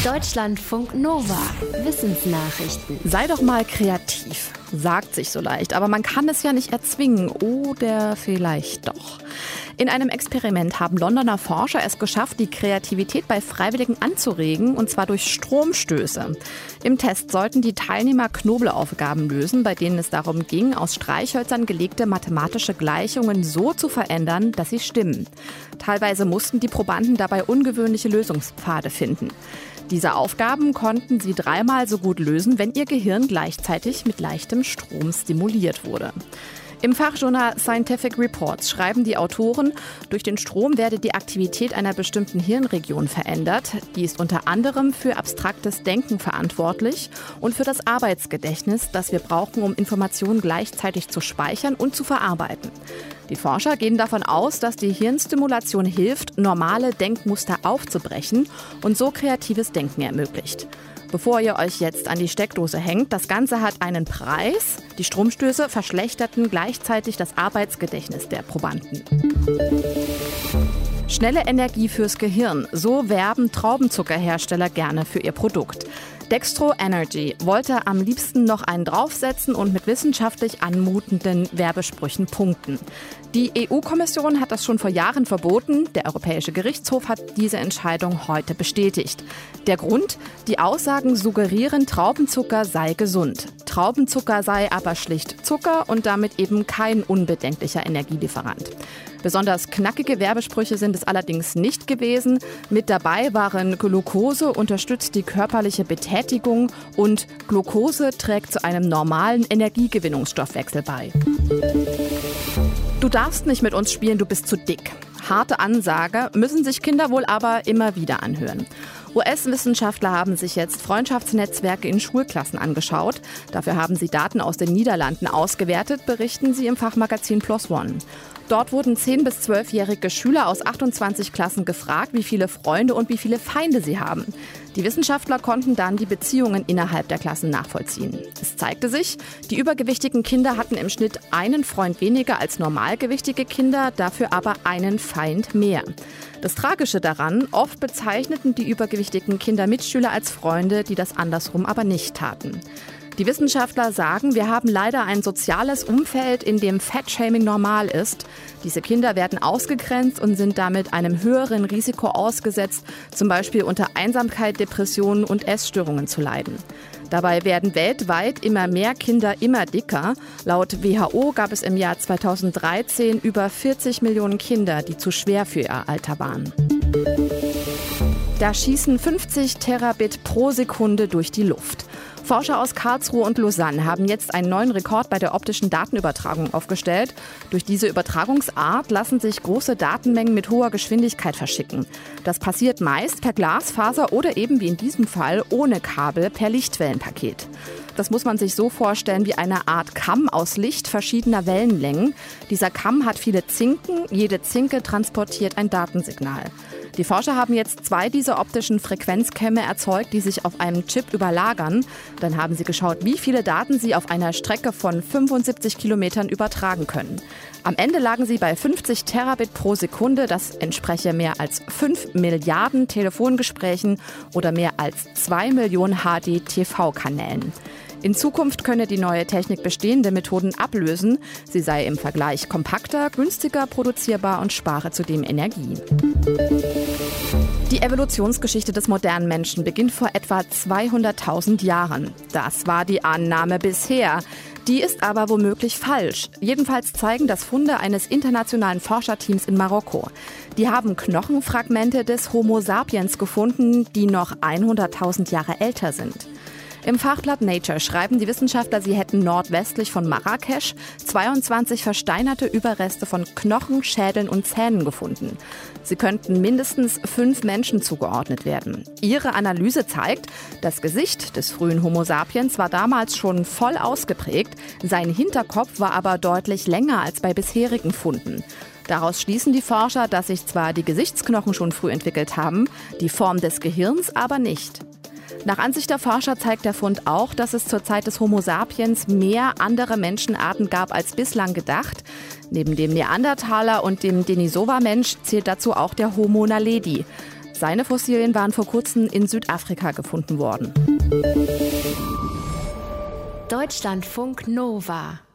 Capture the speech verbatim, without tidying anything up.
Deutschlandfunk Nova. Wissensnachrichten. Sei doch mal kreativ. Sagt sich so leicht, aber man kann es ja nicht erzwingen. Oder vielleicht doch. In einem Experiment haben Londoner Forscher es geschafft, die Kreativität bei Freiwilligen anzuregen, und zwar durch Stromstöße. Im Test sollten die Teilnehmer Knobelaufgaben lösen, bei denen es darum ging, aus Streichhölzern gelegte mathematische Gleichungen so zu verändern, dass sie stimmen. Teilweise mussten die Probanden dabei ungewöhnliche Lösungspfade finden. Diese Aufgaben konnten sie dreimal so gut lösen, wenn ihr Gehirn gleichzeitig mit leichtem Strom stimuliert wurde. Im Fachjournal Scientific Reports schreiben die Autoren, durch den Strom werde die Aktivität einer bestimmten Hirnregion verändert. Die ist unter anderem für abstraktes Denken verantwortlich und für das Arbeitsgedächtnis, das wir brauchen, um Informationen gleichzeitig zu speichern und zu verarbeiten. Die Forscher gehen davon aus, dass die Hirnstimulation hilft, normale Denkmuster aufzubrechen und so kreatives Denken ermöglicht. Bevor ihr euch jetzt an die Steckdose hängt, das Ganze hat einen Preis. Die Stromstöße verschlechterten gleichzeitig das Arbeitsgedächtnis der Probanden. Schnelle Energie fürs Gehirn. So werben Traubenzuckerhersteller gerne für ihr Produkt. Dextro Energy wollte am liebsten noch einen draufsetzen und mit wissenschaftlich anmutenden Werbesprüchen punkten. Die E U-Kommission hat das schon vor Jahren verboten. Der Europäische Gerichtshof hat diese Entscheidung heute bestätigt. Der Grund? Die Aussagen suggerieren, Traubenzucker sei gesund. Traubenzucker sei aber schlicht Zucker und damit eben kein unbedenklicher Energielieferant. Besonders knackige Werbesprüche sind es allerdings nicht gewesen. Mit dabei waren Glucose unterstützt die körperliche Betätigung und Glucose trägt zu einem normalen Energiegewinnungsstoffwechsel bei. Du darfst nicht mit uns spielen, du bist zu dick. Harte Ansage müssen sich Kinder wohl aber immer wieder anhören. U S-Wissenschaftler haben sich jetzt Freundschaftsnetzwerke in Schulklassen angeschaut. Dafür haben sie Daten aus den Niederlanden ausgewertet, berichten sie im Fachmagazin PLOS ONE. Dort wurden zehn- bis zwölfjährige Schüler aus achtundzwanzig Klassen gefragt, wie viele Freunde und wie viele Feinde sie haben. Die Wissenschaftler konnten dann die Beziehungen innerhalb der Klassen nachvollziehen. Es zeigte sich, die übergewichtigen Kinder hatten im Schnitt einen Freund weniger als normalgewichtige Kinder, dafür aber einen Feind mehr. Das Tragische daran, oft bezeichneten die übergewichtigen Kinder Mitschüler als Freunde, die das andersrum aber nicht taten. Die Wissenschaftler sagen, wir haben leider ein soziales Umfeld, in dem Fettshaming normal ist. Diese Kinder werden ausgegrenzt und sind damit einem höheren Risiko ausgesetzt, zum Beispiel unter Einsamkeit, Depressionen und Essstörungen zu leiden. Dabei werden weltweit immer mehr Kinder immer dicker. Laut W H O gab es im Jahr zweitausenddreizehn über vierzig Millionen Kinder, die zu schwer für ihr Alter waren. Da schießen fünfzig Terabit pro Sekunde durch die Luft. Forscher aus Karlsruhe und Lausanne haben jetzt einen neuen Rekord bei der optischen Datenübertragung aufgestellt. Durch diese Übertragungsart lassen sich große Datenmengen mit hoher Geschwindigkeit verschicken. Das passiert meist per Glasfaser oder eben wie in diesem Fall ohne Kabel per Lichtwellenpaket. Das muss man sich so vorstellen wie eine Art Kamm aus Licht verschiedener Wellenlängen. Dieser Kamm hat viele Zinken, jede Zinke transportiert ein Datensignal. Die Forscher haben jetzt zwei dieser optischen Frequenzkämme erzeugt, die sich auf einem Chip überlagern. Dann haben sie geschaut, wie viele Daten sie auf einer Strecke von fünfundsiebzig Kilometern übertragen können. Am Ende lagen sie bei fünfzig Terabit pro Sekunde. Das entspreche mehr als fünf Milliarden Telefongesprächen oder mehr als zwei Millionen H D T V-Kanälen. In Zukunft könne die neue Technik bestehende Methoden ablösen. Sie sei im Vergleich kompakter, günstiger produzierbar und spare zudem Energie. Die Evolutionsgeschichte des modernen Menschen beginnt vor etwa zweihunderttausend Jahren. Das war die Annahme bisher. Die ist aber womöglich falsch. Jedenfalls zeigen das Funde eines internationalen Forscherteams in Marokko. Die haben Knochenfragmente des Homo sapiens gefunden, die noch hunderttausend Jahre älter sind. Im Fachblatt Nature schreiben die Wissenschaftler, sie hätten nordwestlich von Marrakesch zweiundzwanzig versteinerte Überreste von Knochen, Schädeln und Zähnen gefunden. Sie könnten mindestens fünf Menschen zugeordnet werden. Ihre Analyse zeigt, das Gesicht des frühen Homo sapiens war damals schon voll ausgeprägt, sein Hinterkopf war aber deutlich länger als bei bisherigen Funden. Daraus schließen die Forscher, dass sich zwar die Gesichtsknochen schon früh entwickelt haben, die Form des Gehirns aber nicht. Nach Ansicht der Forscher zeigt der Fund auch, dass es zur Zeit des Homo sapiens mehr andere Menschenarten gab als bislang gedacht. Neben dem Neandertaler und dem Denisova-Mensch zählt dazu auch der Homo naledi. Seine Fossilien waren vor kurzem in Südafrika gefunden worden. Deutschlandfunk Nova.